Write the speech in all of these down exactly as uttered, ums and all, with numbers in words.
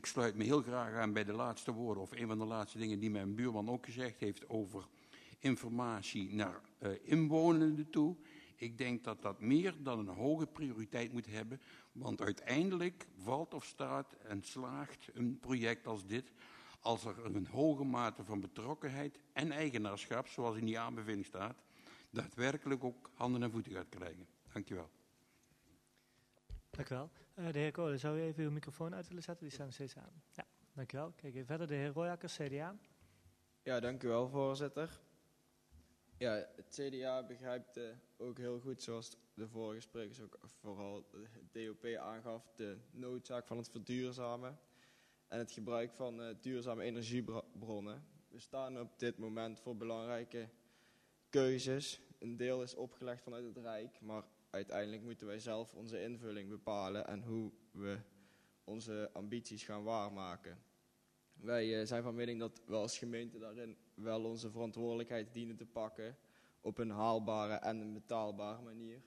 sluit me heel graag aan bij de laatste woorden, of een van de laatste dingen die mijn buurman ook gezegd heeft over informatie naar uh, inwonenden toe. Ik denk dat dat meer dan een hoge prioriteit moet hebben, want uiteindelijk valt of staat en slaagt een project als dit als er een hoge mate van betrokkenheid en eigenaarschap, zoals in die aanbeveling staat, daadwerkelijk ook handen en voeten gaat krijgen. Dank u wel. Dank u wel. Uh, de heer Kolen, zou u even uw microfoon uit willen zetten? Die staat nog steeds aan. Ja, dank u wel. Kijk even verder. De heer Royakkers, C D A. Ja, dank u wel, voorzitter. Ja, het C D A begrijpt uh, ook heel goed, zoals de vorige sprekers ook vooral het D O P aangaf, de noodzaak van het verduurzamen en het gebruik van uh, duurzame energiebronnen. We staan op dit moment voor belangrijke keuzes. Een deel is opgelegd vanuit het Rijk, maar uiteindelijk moeten wij zelf onze invulling bepalen en hoe we onze ambities gaan waarmaken. Wij uh, zijn van mening dat we als gemeente daarin wel onze verantwoordelijkheid dienen te pakken op een haalbare en een betaalbare manier.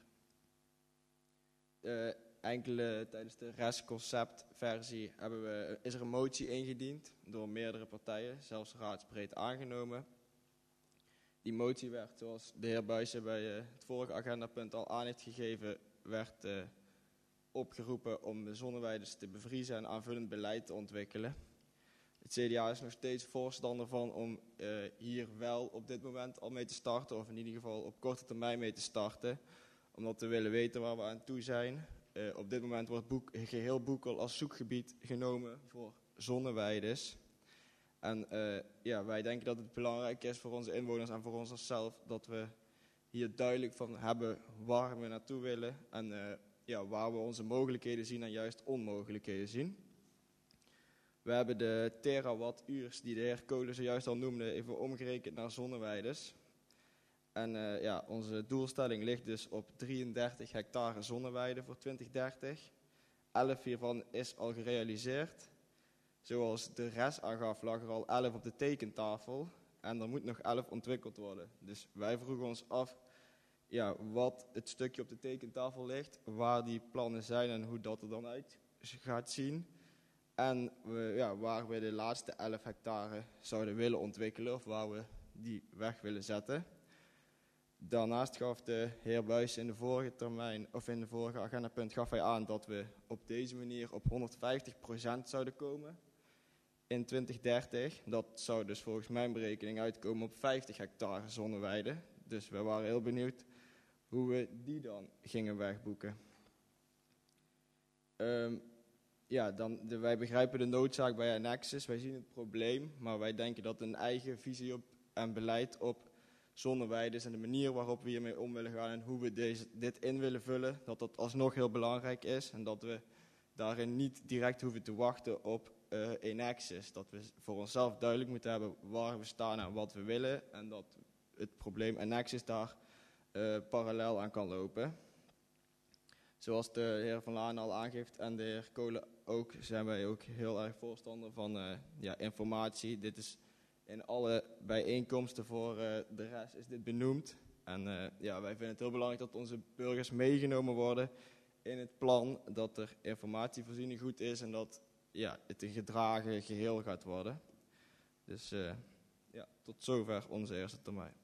Uh, enkele tijdens de restconceptversie hebben we, is er een motie ingediend door meerdere partijen, zelfs raadsbreed aangenomen. Die motie werd, zoals de heer Buijsen bij uh, het vorige agendapunt al aan heeft gegeven, werd uh, opgeroepen om de zonneweiden te bevriezen en aanvullend beleid te ontwikkelen. Het C D A is nog steeds voorstander van om uh, hier wel op dit moment al mee te starten, of in ieder geval op korte termijn mee te starten, omdat we willen weten waar we aan toe zijn. Uh, op dit moment wordt boek, geheel Boekel als zoekgebied genomen voor zonneweides. En uh, ja, wij denken dat het belangrijk is voor onze inwoners en voor ons onszelf dat we hier duidelijk van hebben waar we naartoe willen en uh, ja, waar we onze mogelijkheden zien en juist onmogelijkheden zien. We hebben de terawattuurs die de heer Kolen zojuist al noemde even omgerekend naar zonneweides. En uh, ja, onze doelstelling ligt dus op drieëndertig hectare zonneweide voor twintig dertig. elf hiervan is al gerealiseerd. Zoals de rest aangaf, lag er al elf op de tekentafel. En er moet nog elf ontwikkeld worden. Dus wij vroegen ons af ja, wat het stukje op de tekentafel ligt, waar die plannen zijn en hoe dat er dan uit gaat zien. En we, ja, waar we de laatste elf hectare zouden willen ontwikkelen of waar we die weg willen zetten. Daarnaast gaf de heer Buijs in de vorige termijn, of in de vorige agendapunt, gaf hij aan dat we op deze manier op honderdvijftig procent zouden komen in twintig dertig. Dat zou dus volgens mijn berekening uitkomen op vijftig hectare zonneweide. Dus we waren heel benieuwd hoe we die dan gingen wegboeken. Um, ja, dan de, wij begrijpen de noodzaak bij Annexus, wij zien het probleem, maar wij denken dat een eigen visie op en beleid op zonneweides en de manier waarop we hiermee om willen gaan en hoe we deze, dit in willen vullen, dat dat alsnog heel belangrijk is en dat we daarin niet direct hoeven te wachten op uh, Annexus. Dat we voor onszelf duidelijk moeten hebben waar we staan en wat we willen en dat het probleem Annexus daar uh, parallel aan kan lopen. Zoals de heer Van Laan al aangeeft en de heer Kolen ook, zijn wij ook heel erg voorstander van uh, ja, informatie. Dit is in alle bijeenkomsten voor uh, de rest is dit benoemd. En uh, ja, wij vinden het heel belangrijk dat onze burgers meegenomen worden in het plan, dat er informatievoorziening goed is en dat ja, het een gedragen geheel gaat worden. Dus uh, ja, tot zover onze eerste termijn.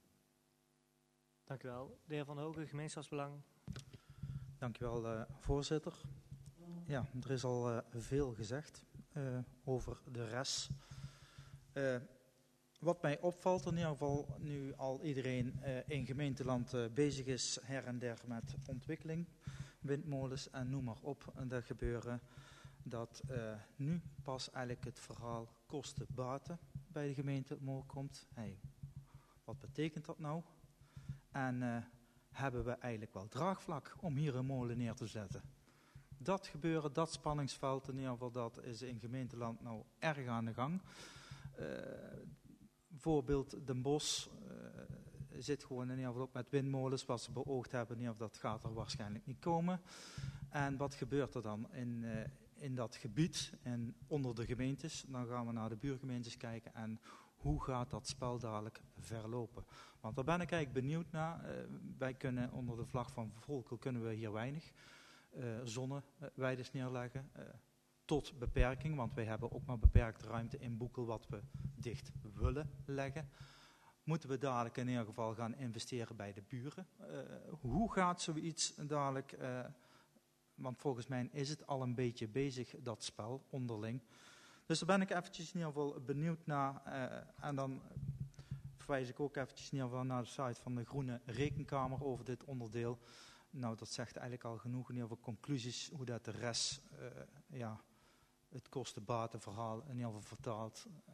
Dank u wel. De heer Van Hogen, gemeenschapsbelang. Dank u wel, uh, voorzitter. Ja, er is al uh, veel gezegd uh, over de rest. Uh, wat mij opvalt, in ieder geval nu al iedereen uh, in gemeenteland uh, bezig is her en der met ontwikkeling, windmolens en noem maar op, en dat gebeuren, dat uh, nu pas eigenlijk het verhaal kosten-baten bij de gemeente omhoog komt. Hey, wat betekent dat nou? En uh, hebben we eigenlijk wel draagvlak om hier een molen neer te zetten? Dat gebeuren, dat spanningsveld, in ieder geval, dat is in gemeenteland nou erg aan de gang. Uh, voorbeeld Den Bosch uh, zit gewoon in ieder geval ook met windmolens, wat ze beoogd hebben, in ieder geval, dat gaat er waarschijnlijk niet komen. En wat gebeurt er dan in, uh, in dat gebied en onder de gemeentes? Dan gaan we naar de buurgemeentes kijken en hoe gaat dat spel dadelijk verlopen? Want daar ben ik eigenlijk benieuwd naar. Uh, wij kunnen onder de vlag van Volkel kunnen we hier weinig uh, zonneweides neerleggen. Uh, tot beperking, want wij hebben ook maar beperkte ruimte in Boekel wat we dicht willen leggen. Moeten we dadelijk in ieder geval gaan investeren bij de buren? Uh, hoe gaat zoiets dadelijk? Uh, want volgens mij is het al een beetje bezig, dat spel, onderling. Dus daar ben ik eventjes in ieder geval benieuwd naar. Uh, en dan verwijs ik ook eventjes in ieder geval naar de site van de Groene Rekenkamer over dit onderdeel. Nou, dat zegt eigenlijk al genoeg in ieder geval conclusies, hoe dat de rest, uh, ja, het kosten-batenverhaal in ieder geval vertaalt. Uh,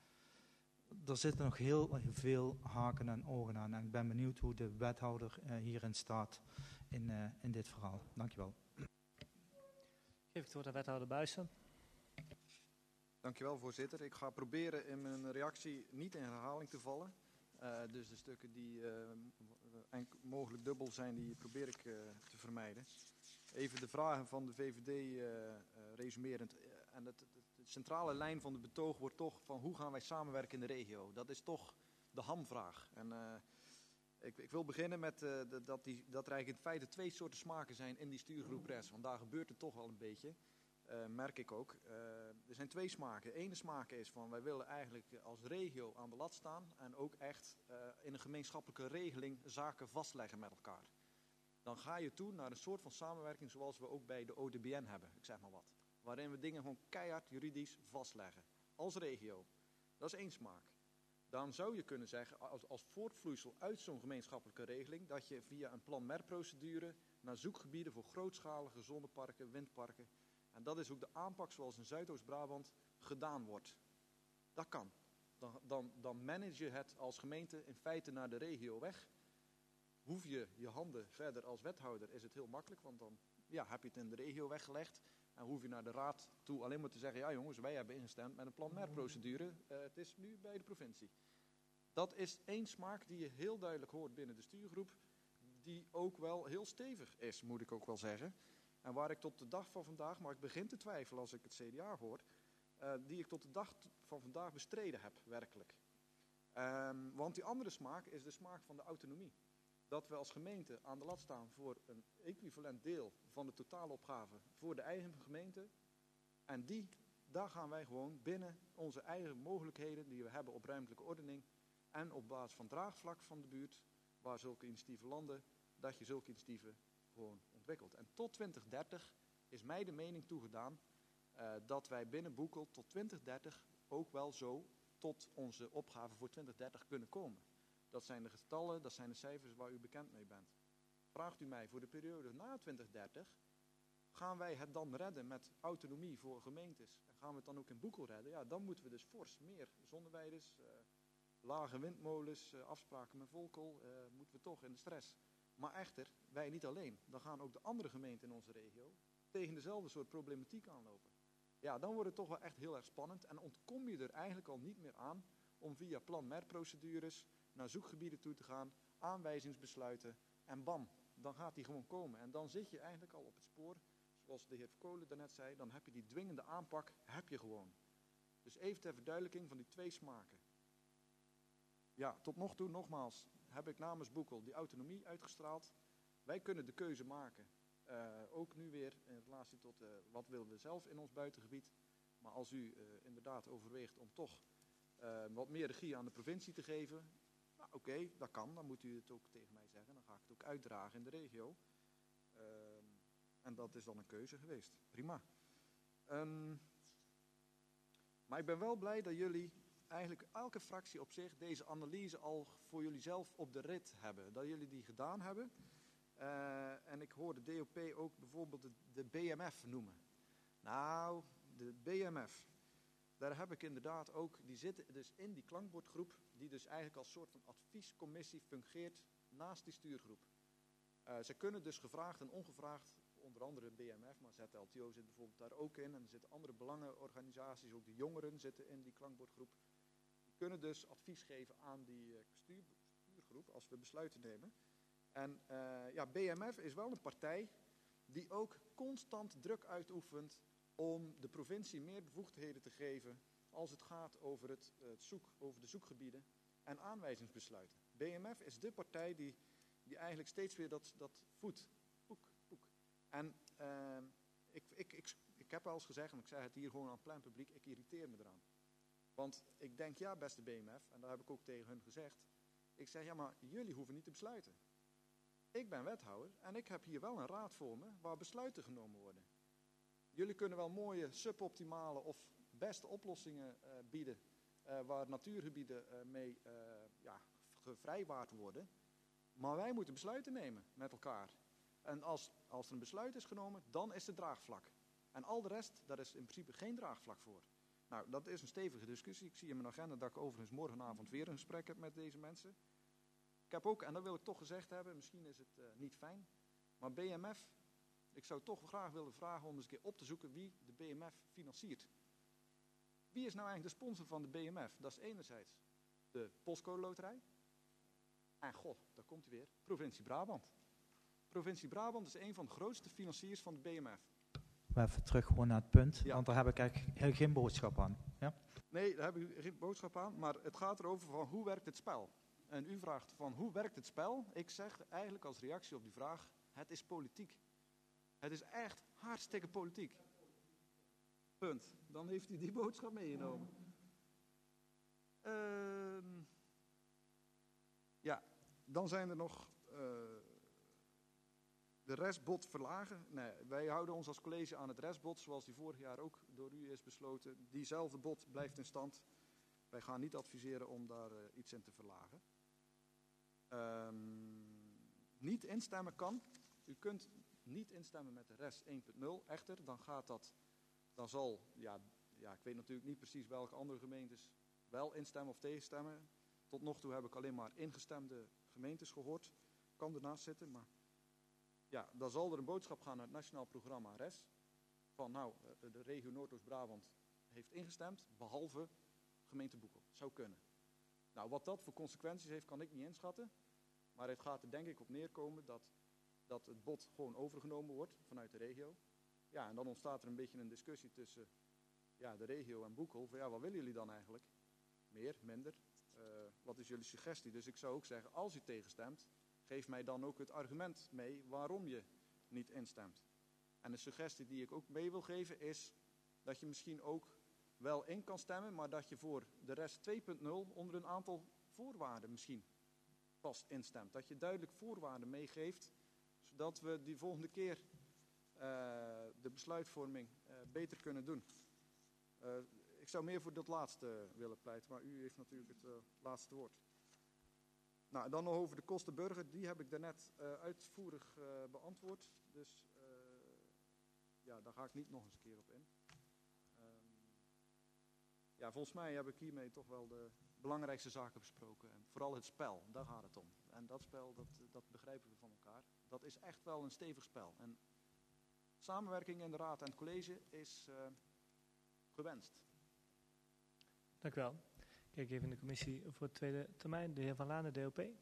er zitten nog heel veel haken en ogen aan. En ik ben benieuwd hoe de wethouder uh, hierin staat in, uh, in dit verhaal. Dankjewel. Geef het woord aan wethouder Buijsen. Dankjewel, voorzitter. Ik ga proberen in mijn reactie niet in herhaling te vallen. Uh, dus de stukken die uh, mogelijk dubbel zijn, die probeer ik uh, te vermijden. Even de vragen van de V V D uh, uh, resumerend. Uh, en het, het, de centrale lijn van de betoog wordt toch van hoe gaan wij samenwerken in de regio. Dat is toch de hamvraag. En uh, ik, ik wil beginnen met uh, de, dat, die, dat er eigenlijk in feite twee soorten smaken zijn in die stuurgroep R E S. Want daar gebeurt het toch wel een beetje. Uh, merk ik ook. Uh, er zijn twee smaken. De ene smaak is van wij willen eigenlijk als regio aan de lat staan en ook echt uh, in een gemeenschappelijke regeling zaken vastleggen met elkaar. Dan ga je toe naar een soort van samenwerking zoals we ook bij de O D B N hebben, ik zeg maar wat. Waarin we dingen gewoon keihard juridisch vastleggen. Als regio. Dat is één smaak. Dan zou je kunnen zeggen, als, als voortvloeisel uit zo'n gemeenschappelijke regeling, dat je via een plan-M E R-procedure naar zoekgebieden voor grootschalige zonneparken, windparken. En dat is ook de aanpak zoals in Zuidoost-Brabant gedaan wordt. Dat kan. Dan, dan, dan manage je het als gemeente in feite naar de regio weg. Hoef je je handen verder als wethouder, is het heel makkelijk, want dan ja, heb je het in de regio weggelegd. En hoef je naar de raad toe alleen maar te zeggen, ja jongens, wij hebben ingestemd met een plan-M E R-procedure. Uh, het is nu bij de provincie. Dat is één smaak die je heel duidelijk hoort binnen de stuurgroep, die ook wel heel stevig is, moet ik ook wel zeggen. En waar ik tot de dag van vandaag, maar ik begin te twijfelen als ik het C D A hoor, uh, die ik tot de dag van vandaag bestreden heb, werkelijk. Um, want die andere smaak is de smaak van de autonomie. Dat we als gemeente aan de lat staan voor een equivalent deel van de totale opgave voor de eigen gemeente. En die, daar gaan wij gewoon binnen onze eigen mogelijkheden die we hebben op ruimtelijke ordening en op basis van draagvlak van de buurt, waar zulke initiatieven landen, dat je zulke initiatieven gewoon ontwikkelt. En tot twintig dertig is mij de mening toegedaan uh, dat wij binnen Boekel tot twintig dertig ook wel zo tot onze opgave voor twintig dertig kunnen komen. Dat zijn de getallen, dat zijn de cijfers waar u bekend mee bent. Vraagt u mij voor de periode na twintig dertig, gaan wij het dan redden met autonomie voor gemeentes? En gaan we het dan ook in Boekel redden? Ja, dan moeten we dus fors meer zonneweiders, uh, lage windmolens, uh, afspraken met Volkel, uh, moeten we toch in de stress. Maar echter, wij niet alleen. Dan gaan ook de andere gemeenten in onze regio tegen dezelfde soort problematiek aanlopen. Ja, dan wordt het toch wel echt heel erg spannend. En ontkom je er eigenlijk al niet meer aan om via plan-M E R-procedures naar zoekgebieden toe te gaan, aanwijzingsbesluiten en bam, dan gaat die gewoon komen. En dan zit je eigenlijk al op het spoor, zoals de heer Verkolen daarnet zei, dan heb je die dwingende aanpak, heb je gewoon. Dus even ter verduidelijking van die twee smaken. Ja, tot nog toe, nogmaals, heb ik namens Boekel die autonomie uitgestraald. Wij kunnen de keuze maken, uh, ook nu weer in relatie tot uh, wat willen we zelf in ons buitengebied. Maar als u uh, inderdaad overweegt om toch uh, wat meer regie aan de provincie te geven, nou, oké, okay, dat kan, dan moet u het ook tegen mij zeggen. Dan ga ik het ook uitdragen in de regio. Uh, en dat is dan een keuze geweest. Prima. Um, maar ik ben wel blij dat jullie eigenlijk elke fractie op zich deze analyse al voor jullie zelf op de rit hebben. Dat jullie die gedaan hebben. Uh, en ik hoor de D O P ook bijvoorbeeld de, de B M F noemen. Nou, de B M F, daar heb ik inderdaad ook, die zitten dus in die klankbordgroep, die dus eigenlijk als soort van adviescommissie fungeert naast die stuurgroep. Uh, ze kunnen dus gevraagd en ongevraagd, onder andere B M F, maar Z L T O zit bijvoorbeeld daar ook in. En er zitten andere belangenorganisaties, ook de jongeren zitten in die klankbordgroep. Die kunnen dus advies geven aan die uh, stuur, stuurgroep als we besluiten nemen. En uh, ja, B M F is wel een partij die ook constant druk uitoefent om de provincie meer bevoegdheden te geven als het gaat over, het, het zoek, over de zoekgebieden en aanwijzingsbesluiten. B M F is de partij die, die eigenlijk steeds weer dat, dat voedt. Poek, poek. En uh, ik, ik, ik, ik ik heb wel eens gezegd, en ik zeg het hier gewoon aan het plein publiek, ik irriteer me eraan. Want ik denk, ja, beste B M F, en daar heb ik ook tegen hun gezegd. Ik zeg, ja, maar jullie hoeven niet te besluiten. Ik ben wethouder en ik heb hier wel een raad voor me waar besluiten genomen worden. Jullie kunnen wel mooie suboptimale of beste oplossingen uh, bieden, uh, waar natuurgebieden uh, mee uh, ja, gevrijwaard worden. Maar wij moeten besluiten nemen met elkaar. En als, als er een besluit is genomen, dan is het draagvlak. En al de rest, daar is in principe geen draagvlak voor. Nou, dat is een stevige discussie. Ik zie in mijn agenda dat ik overigens morgenavond weer een gesprek heb met deze mensen. Ik heb ook, en dat wil ik toch gezegd hebben, misschien is het uh, niet fijn, maar B M F, ik zou toch graag willen vragen om eens een keer op te zoeken wie de B M F financiert. Wie is nou eigenlijk de sponsor van de B M F? Dat is enerzijds de Postcode Loterij. En god, daar komt hij weer, provincie Brabant. Provincie Brabant is een van de grootste financiers van de B M F. Maar even terug gewoon naar het punt, Ja. want daar heb ik eigenlijk heel geen boodschap aan. Ja? Nee, daar heb ik geen boodschap aan, maar het gaat erover van hoe werkt het spel? En u vraagt van hoe werkt het spel? Ik zeg eigenlijk als reactie op die vraag, het is politiek. Het is echt hartstikke politiek. Punt. Dan heeft u die boodschap meegenomen. Uh, ja, dan zijn er nog uh, de restbod verlagen. Nee, wij houden ons als college aan het restbod, zoals die vorig jaar ook door u is besloten. Diezelfde bod blijft in stand. Wij gaan niet adviseren om daar uh, iets in te verlagen. Um, niet instemmen kan. U kunt niet instemmen met de rest één punt nul. Echter, dan gaat dat, dan zal, ja, ja, ik weet natuurlijk niet precies welke andere gemeentes wel instemmen of tegenstemmen. Tot nog toe heb ik alleen maar ingestemde gemeentes gehoord. Kan ernaast zitten, maar ja, dan zal er een boodschap gaan naar het nationaal programma R E S. Van nou, de regio Noordoost-Brabant heeft ingestemd, behalve gemeente Boekel. Zou kunnen. Nou, wat dat voor consequenties heeft, kan ik niet inschatten. Maar het gaat er denk ik op neerkomen dat, dat het bod gewoon overgenomen wordt vanuit de regio. Ja, en dan ontstaat er een beetje een discussie tussen ja, de regio en Boekel. Van ja, wat willen jullie dan eigenlijk? Meer, minder? Uh, wat is jullie suggestie? Dus ik zou ook zeggen, als u tegenstemt, geef mij dan ook het argument mee waarom je niet instemt. En de suggestie die ik ook mee wil geven is dat je misschien ook wel in kan stemmen, maar dat je voor de rest twee punt nul onder een aantal voorwaarden misschien vast instemt. Dat je duidelijk voorwaarden meegeeft, zodat we die volgende keer uh, de besluitvorming uh, beter kunnen doen. Uh, ik zou meer voor dat laatste willen pleiten, maar u heeft natuurlijk het uh, laatste woord. Nou, dan nog over de kostenburger, die heb ik daarnet uh, uitvoerig uh, beantwoord. Dus uh, ja, daar ga ik niet nog eens een keer op in. Um, ja, volgens mij heb ik hiermee toch wel de belangrijkste zaken besproken. En vooral het spel, daar gaat het om. En dat spel, dat, dat begrijpen we van elkaar. Dat is echt wel een stevig spel. En samenwerking in de raad en het college is uh, gewenst. Dank u wel. Kijk even in de commissie voor de tweede termijn. De heer Van Laan, de D O P.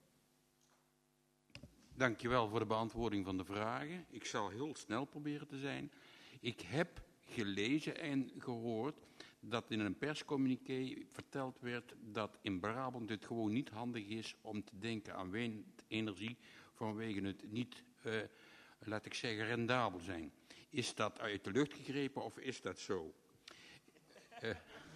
Dankjewel voor de beantwoording van de vragen. Ik zal heel snel proberen te zijn. Ik heb gelezen en gehoord dat in een perscommuniqué verteld werd dat in Brabant het gewoon niet handig is om te denken aan windenergie vanwege het niet, uh, laat ik zeggen, rendabel zijn. Is dat uit de lucht gegrepen of is dat zo? Uh,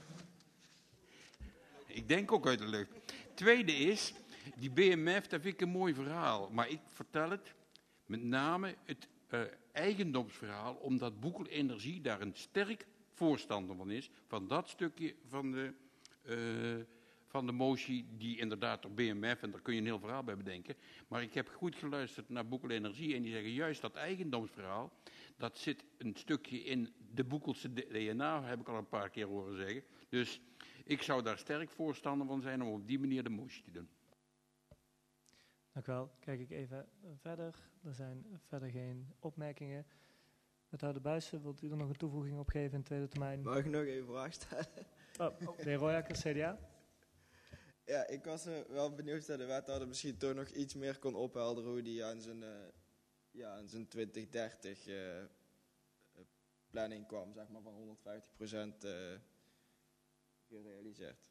ik denk ook uit de lucht. Tweede is, die B M F, dat vind ik een mooi verhaal. Maar ik vertel het met name het uh, eigendomsverhaal, omdat Boekel Energie daar een sterk voorstander van is, van dat stukje van de, uh, van de motie die inderdaad door B M F, en daar kun je een heel verhaal bij bedenken, maar ik heb goed geluisterd naar Boekel Energie en die zeggen juist dat eigendomsverhaal, dat zit een stukje in de Boekelse D N A, heb ik al een paar keer horen zeggen. Dus ik zou daar sterk voorstander van zijn om op die manier de motie te doen. Dank u wel. Kijk ik even verder. Er zijn verder geen opmerkingen. Wethouder Buijsen, wilt u er nog een toevoeging op geven in de tweede termijn? Mag ik nog even een vraag stellen? Oh, de heer Royakkers, C D A. Ja, ik was uh, wel benieuwd dat de wethouder misschien toch nog iets meer kon ophelderen hoe die aan zijn, uh, ja, aan zijn twintig dertig uh, planning kwam, zeg maar van honderdvijftig procent uh, gerealiseerd.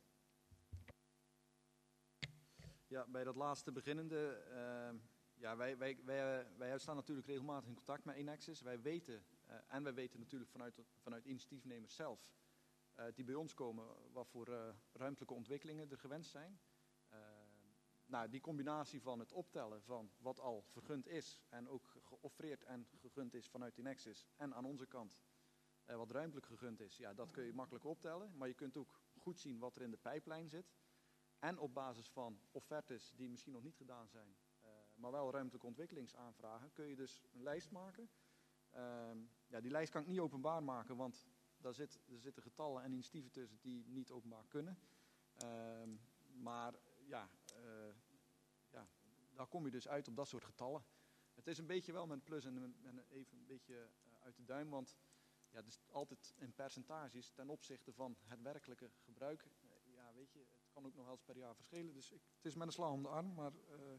Ja, bij dat laatste beginnende, uh, ja, wij, wij, wij, wij staan natuurlijk regelmatig in contact met Enexis. Wij weten uh, Uh, en wij weten natuurlijk vanuit, vanuit initiatiefnemers zelf, uh, die bij ons komen, wat voor uh, ruimtelijke ontwikkelingen er gewenst zijn. Uh, nou, die combinatie van het optellen van wat al vergund is en ook geoffreerd en gegund is vanuit Inexis en aan onze kant uh, wat ruimtelijk gegund is, ja, dat kun je makkelijk optellen. Maar je kunt ook goed zien wat er in de pijplijn zit. En op basis van offertes die misschien nog niet gedaan zijn, uh, maar wel ruimtelijke ontwikkelingsaanvragen, kun je dus een lijst maken. Uh, ja, die lijst kan ik niet openbaar maken, want daar, zit, er zitten getallen en initiatieven tussen die niet openbaar kunnen. Uh, maar ja, uh, ja, daar kom je dus uit op dat soort getallen. Het is een beetje wel met een plus en, een, en even een beetje uh, uit de duim, want ja, het is altijd in percentages ten opzichte van het werkelijke gebruik. Uh, ja, weet je, het kan ook nog wel eens per jaar verschillen, dus ik, het is met een slag om de arm, maar uh, uh,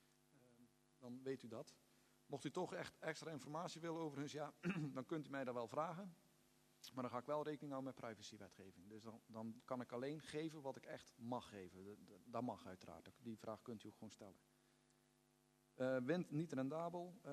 dan weet u dat. Mocht u toch echt extra informatie willen overigens, ja, dan kunt u mij dat wel vragen. Maar dan ga ik wel rekening houden met privacywetgeving. Dus dan, dan kan ik alleen geven wat ik echt mag geven. Dat, dat, dat mag uiteraard. Die vraag kunt u ook gewoon stellen. Uh, wind niet rendabel. Uh,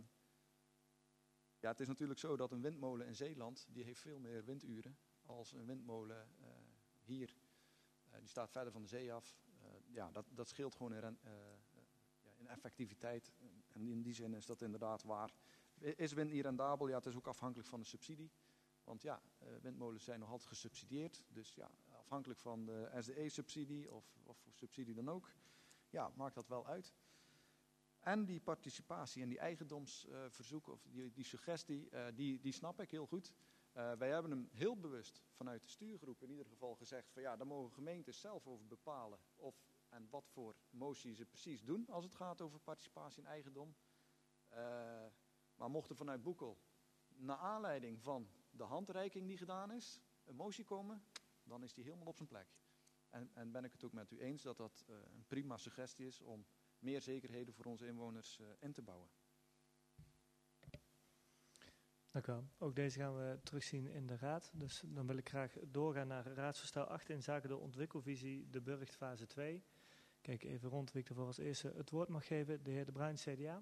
ja, het is natuurlijk zo dat een windmolen in Zeeland, die heeft veel meer winduren als een windmolen uh, hier. Uh, die staat verder van de zee af. Uh, ja, dat, dat scheelt gewoon in, uh, uh, ja, in effectiviteit. En in die zin is dat inderdaad waar. Is wind niet rendabel? Ja, het is ook afhankelijk van de subsidie. Want ja, uh, windmolens zijn nog altijd gesubsidieerd. Dus ja, afhankelijk van de S D E-subsidie of, of voor subsidie dan ook. Ja, maakt dat wel uit. En die participatie en die eigendomsverzoek uh, of die, die suggestie, uh, die, die snap ik heel goed. Uh, wij hebben hem heel bewust vanuit de stuurgroep in ieder geval gezegd van ja, daar mogen gemeentes zelf over bepalen of en wat voor motie ze precies doen als het gaat over participatie en eigendom. Uh, maar mocht er vanuit Boekel, naar aanleiding van de handreiking die gedaan is, een motie komen, dan is die helemaal op zijn plek. En, en ben ik het ook met u eens dat dat uh, een prima suggestie is om meer zekerheden voor onze inwoners uh, in te bouwen. Dank u wel. Ook deze gaan we terugzien in de raad. Dus dan wil ik graag doorgaan naar raadsvoorstel acht in zaken de ontwikkelvisie de Burgt fase twee. Kijk even rond wie ik ervoor als eerste het woord mag geven. De heer De Bruin, C D A.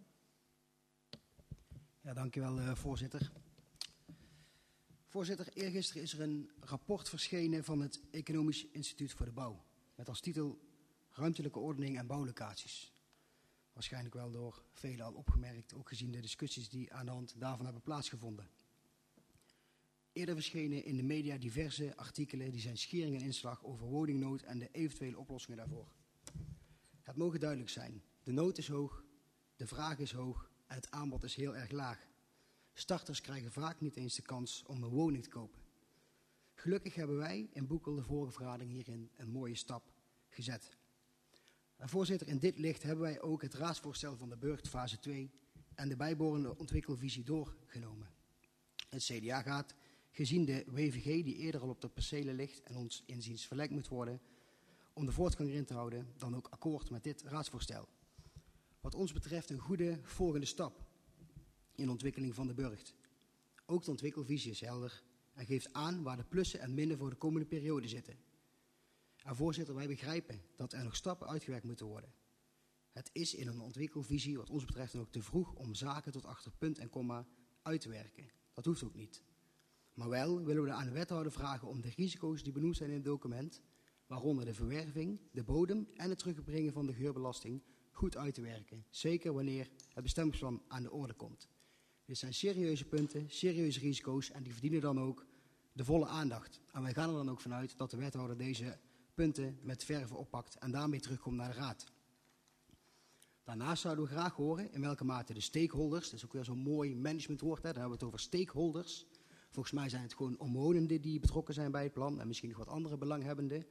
Ja, dank u wel, uh, voorzitter. Voorzitter, eergisteren is er een rapport verschenen van het Economisch Instituut voor de Bouw. Met als titel Ruimtelijke Ordening en Bouwlocaties. Waarschijnlijk wel door velen al opgemerkt, ook gezien de discussies die aan de hand daarvan hebben plaatsgevonden. Eerder verschenen in de media diverse artikelen die zijn schering en inslag over woningnood en de eventuele oplossingen daarvoor. Het mogen duidelijk zijn, de nood is hoog, de vraag is hoog en het aanbod is heel erg laag. Starters krijgen vaak niet eens de kans om een woning te kopen. Gelukkig hebben wij in Boekel de vorige vergadering hierin een mooie stap gezet. En voorzitter, in dit licht hebben wij ook het raadsvoorstel van de Burgt fase twee en de bijbehorende ontwikkelvisie doorgenomen. Het C D A gaat, gezien de W V G die eerder al op de percelen ligt en ons inziens verlengd moet worden, om de voortgang erin te houden, dan ook akkoord met dit raadsvoorstel. Wat ons betreft een goede volgende stap in de ontwikkeling van de Burgt. Ook de ontwikkelvisie is helder en geeft aan waar de plussen en minnen voor de komende periode zitten. En voorzitter, wij begrijpen dat er nog stappen uitgewerkt moeten worden. Het is in een ontwikkelvisie wat ons betreft ook te vroeg om zaken tot achter punt en komma uit te werken. Dat hoeft ook niet. Maar wel willen we aan de wethouder vragen om de risico's die benoemd zijn in het document, waaronder de verwerving, de bodem en het terugbrengen van de geurbelasting, goed uit te werken. Zeker wanneer het bestemmingsplan aan de orde komt. Dit zijn serieuze punten, serieuze risico's en die verdienen dan ook de volle aandacht. En wij gaan er dan ook vanuit dat de wethouder deze punten met verve oppakt en daarmee terugkomt naar de raad. Daarnaast zouden we graag horen in welke mate de stakeholders, dat is ook weer zo'n mooi managementwoord, hè, daar hebben we het over stakeholders. Volgens mij zijn het gewoon omwonenden die betrokken zijn bij het plan en misschien nog wat andere belanghebbenden.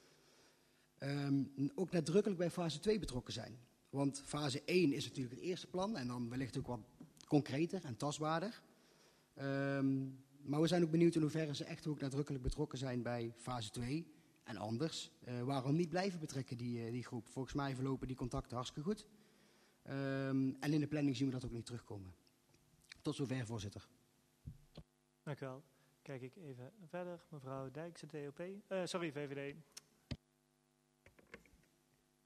Um, ook nadrukkelijk bij fase twee betrokken zijn. Want fase één is natuurlijk het eerste plan en dan wellicht ook wat concreter en tastbaarder. Um, maar we zijn ook benieuwd in hoeverre ze echt ook nadrukkelijk betrokken zijn bij fase twee. En anders, uh, waarom niet blijven betrekken die, uh, die groep? Volgens mij verlopen die contacten hartstikke goed. Um, en in de planning zien we dat ook niet terugkomen. Tot zover, voorzitter. Dank u wel. Kijk ik even verder. Mevrouw Dijkse, D O P. Uh, sorry, V V D.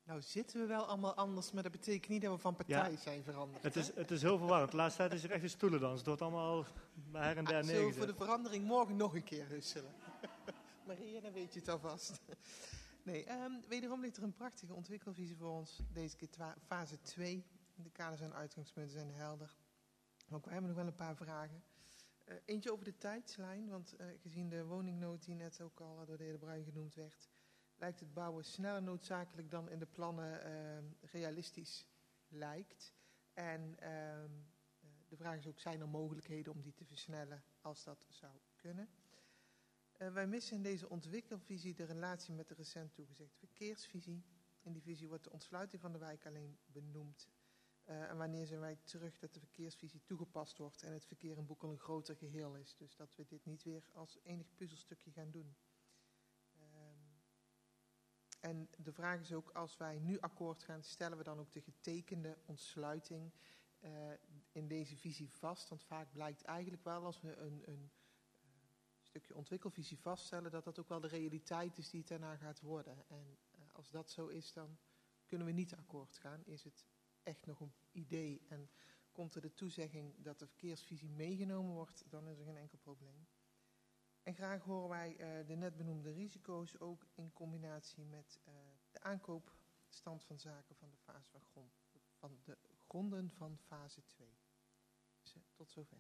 Nou zitten we wel allemaal anders, maar dat betekent niet dat we van partij Ja. zijn veranderd. Het hè? is, het is heel verwarrend. De laatste tijd is er echt een stoelendans. Het wordt allemaal her en der Ah, zullen we voor neergezet. de verandering morgen nog een keer husselen? Maria, dan weet je het alvast. Nee, ehm, wederom ligt er een prachtige ontwikkelvisie voor ons. Deze keer twa- fase twee. De kaders en uitgangspunten zijn helder. Maar ook we hebben nog wel een paar vragen. Uh, eentje over de tijdslijn, want uh, gezien de woningnood die net ook al door de heer De Bruin genoemd werd, lijkt het bouwen sneller noodzakelijk dan in de plannen uh, realistisch lijkt. En uh, de vraag is ook, zijn er mogelijkheden om die te versnellen als dat zou kunnen? Uh, wij missen in deze ontwikkelvisie de relatie met de recent toegezegde verkeersvisie. In die visie wordt de ontsluiting van de wijk alleen benoemd. Uh, en wanneer zijn wij terug dat de verkeersvisie toegepast wordt en het verkeer in Boekel een groter geheel is. Dus dat we dit niet weer als enig puzzelstukje gaan doen. Um, en de vraag is ook, als wij nu akkoord gaan, stellen we dan ook de getekende ontsluiting uh, in deze visie vast? Want vaak blijkt eigenlijk wel, als we een, een stukje ontwikkelvisie vaststellen, dat dat ook wel de realiteit is die het daarna gaat worden. En uh, als dat zo is, dan kunnen we niet akkoord gaan. Is het echt nog een idee en komt er de toezegging dat de verkeersvisie meegenomen wordt, dan is er geen enkel probleem. En graag horen wij uh, de net benoemde risico's ook in combinatie met uh, de aankoopstand van zaken van de fase van, grond, van de gronden van fase twee. Dus, uh, tot zover.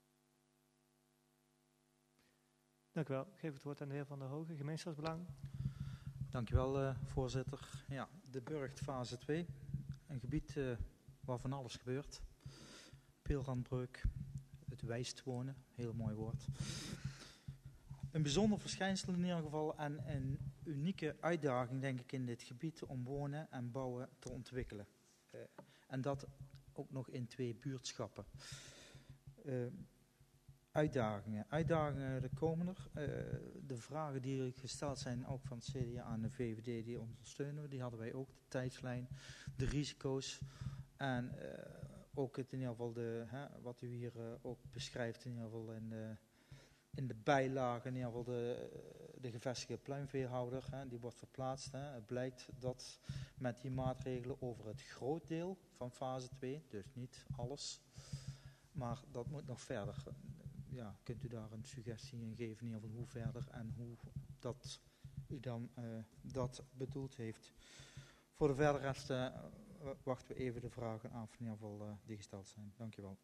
Dank u wel. Ik geef het woord aan de heer Van der Hogen, gemeenschapsbelang. Dank u wel, uh, voorzitter. Ja, de Burgt fase twee. Een gebied uh, waar van alles gebeurt. Peelrandbreuk, het wijst wonen, heel mooi woord. Een bijzonder verschijnsel in ieder geval en een unieke uitdaging denk ik in dit gebied om wonen en bouwen te ontwikkelen. Uh, en dat ook nog in twee buurtschappen. Uh, uitdagingen. Uitdagingen, er komen er. Uh, de vragen die gesteld zijn ook van het C D A en de V V D, die ondersteunen we. Die hadden wij ook, de tijdslijn, de risico's en uh, ook het in ieder geval de, hè, wat u hier uh, ook beschrijft in ieder geval in de, in de bijlage, in ieder geval de, de gevestigde pluimveehouder, hè, die wordt verplaatst. Hè. Het blijkt dat met die maatregelen over het groot deel van fase twee, dus niet alles, maar dat moet nog verder. Ja, kunt u daar een suggestie in geven, in ieder geval hoe verder en hoe dat u dan uh, dat bedoeld heeft. Voor de verdere rest uh, wachten we even de vragen af, in ieder geval uh, die gesteld zijn. Dank je wel.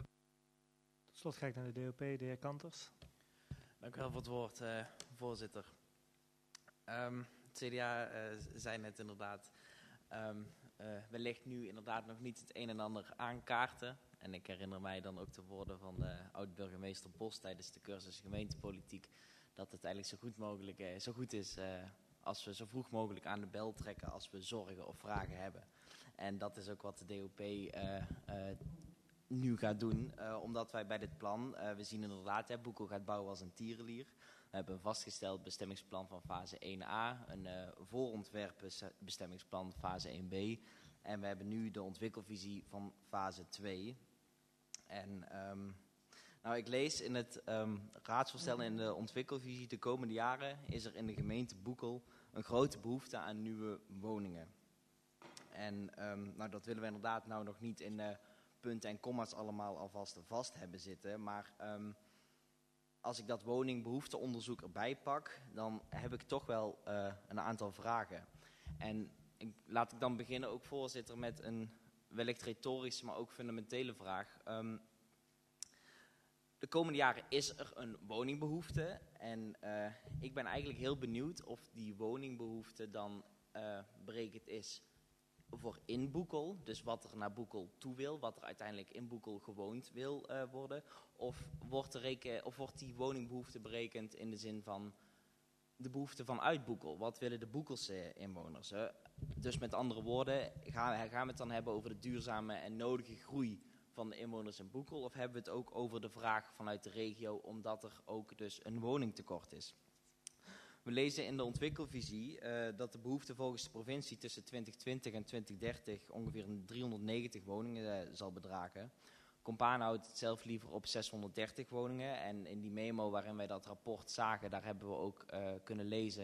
Tot slot ga ik naar de D O P, de heer Kanters. Dank u wel voor het woord, uh, voorzitter. Um, het C D A uh, zei net inderdaad, um, uh, wellicht nu inderdaad nog niet het een en ander aankaarten. En ik herinner mij dan ook de woorden van de oud-burgemeester Bos tijdens de cursus gemeentepolitiek, dat het eigenlijk zo goed mogelijk uh, zo goed is uh, als we zo vroeg mogelijk aan de bel trekken als we zorgen of vragen hebben. En dat is ook wat de D O P uh, uh, nu gaat doen, uh, omdat wij bij dit plan, uh, we zien inderdaad, hè, Boekel gaat bouwen als een tierenlier. We hebben een vastgesteld bestemmingsplan van fase één a, een uh, voorontwerp bestemmingsplan fase één b en we hebben nu de ontwikkelvisie van fase twee. En um, nou, ik lees in het um, raadsvoorstel in de ontwikkelvisie, de komende jaren is er in de gemeente Boekel een grote behoefte aan nieuwe woningen. En um, nou, dat willen we inderdaad nou nog niet in uh, punten en komma's allemaal alvast vast hebben zitten. Maar um, als ik dat woningbehoefteonderzoek erbij pak, dan heb ik toch wel uh, een aantal vragen. En ik, laat ik dan beginnen ook, voorzitter, met een wellicht retorische, maar ook fundamentele vraag. Um, de komende jaren is er een woningbehoefte. En uh, ik ben eigenlijk heel benieuwd of die woningbehoefte dan uh, berekend is voor in Boekel. Dus wat er naar Boekel toe wil, wat er uiteindelijk in Boekel gewoond wil uh, worden. Of wordt, de reken, of wordt die woningbehoefte berekend in de zin van de behoefte van uit Boekel? Wat willen de Boekelse inwoners? Hè? Dus met andere woorden, gaan, gaan we het dan hebben over de duurzame en nodige groei van de inwoners in Boekel? Of hebben we het ook over de vraag vanuit de regio, omdat er ook dus een woningtekort is? We lezen in de ontwikkelvisie uh, dat de behoefte volgens de provincie tussen twintig twintig en twintig dertig ongeveer driehonderdnegentig woningen uh, zal bedragen. Compaan houdt het zelf liever op zeshonderddertig woningen. En in die memo waarin wij dat rapport zagen, daar hebben we ook uh, kunnen lezen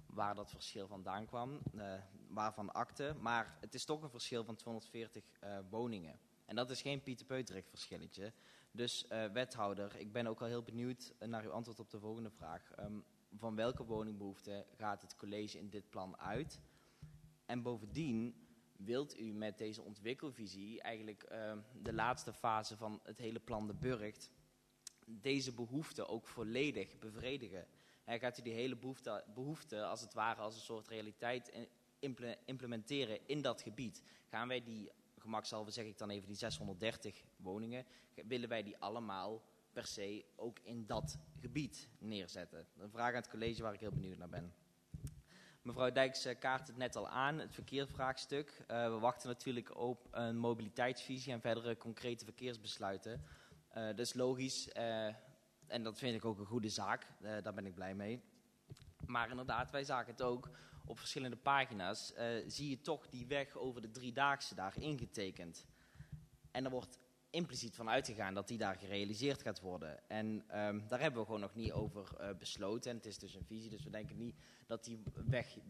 waar dat verschil vandaan kwam, uh, waarvan akte. Maar het is toch een verschil van tweehonderdveertig uh, woningen. En dat is geen Pieter Peuterik verschilletje. Dus uh, wethouder, ik ben ook al heel benieuwd naar uw antwoord op de volgende vraag. Um, van welke woningbehoefte gaat het college in dit plan uit? En bovendien, wilt u met deze ontwikkelvisie eigenlijk uh, de laatste fase van het hele plan De Burgt deze behoefte ook volledig bevredigen? En gaat u die hele behoefte, behoefte als het ware als een soort realiteit implementeren in dat gebied? Gaan wij die, gemakshalve zeg ik dan even die zeshonderddertig woningen, willen wij die allemaal per se ook in dat gebied neerzetten? Een vraag aan het college waar ik heel benieuwd naar ben. Mevrouw Dijks uh, kaart het net al aan, het verkeersvraagstuk. Uh, we wachten natuurlijk op een mobiliteitsvisie en verdere concrete verkeersbesluiten. Uh, dat is logisch uh, en dat vind ik ook een goede zaak. Uh, daar ben ik blij mee. Maar inderdaad, wij zagen het ook op verschillende pagina's. Uh, zie je toch die weg over de driedaagse daar ingetekend. En er wordt impliciet van uitgegaan dat die daar gerealiseerd gaat worden. En um, daar hebben we gewoon nog niet over uh, besloten. En het is dus een visie, dus we denken niet dat die weg